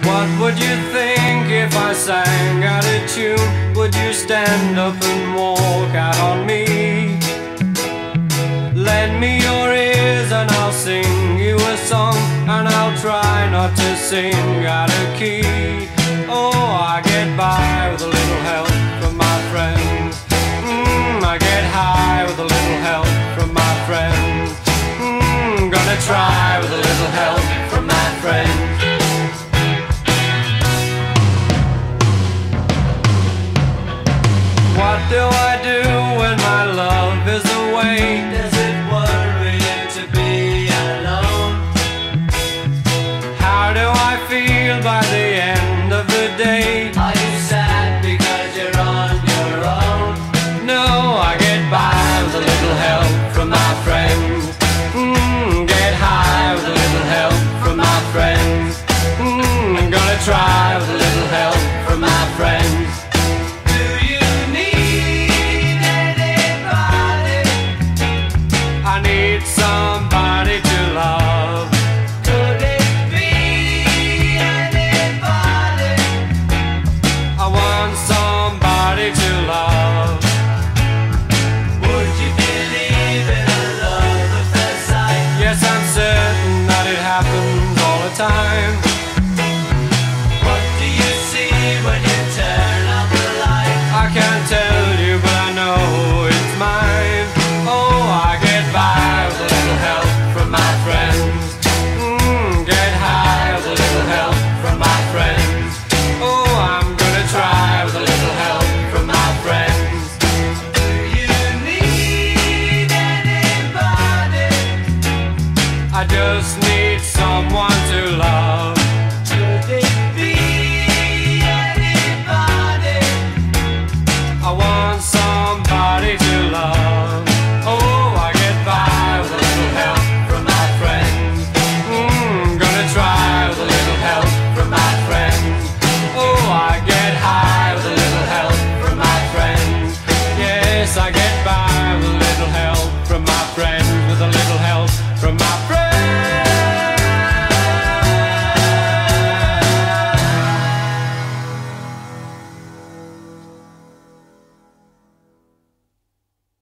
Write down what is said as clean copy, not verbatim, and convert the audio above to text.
What would you think if I sang out of tune? Would you stand up and walk out on me? Lend me your ears and I'll sing you a song, and I'll try not to sing out of key. Oh, I get by with a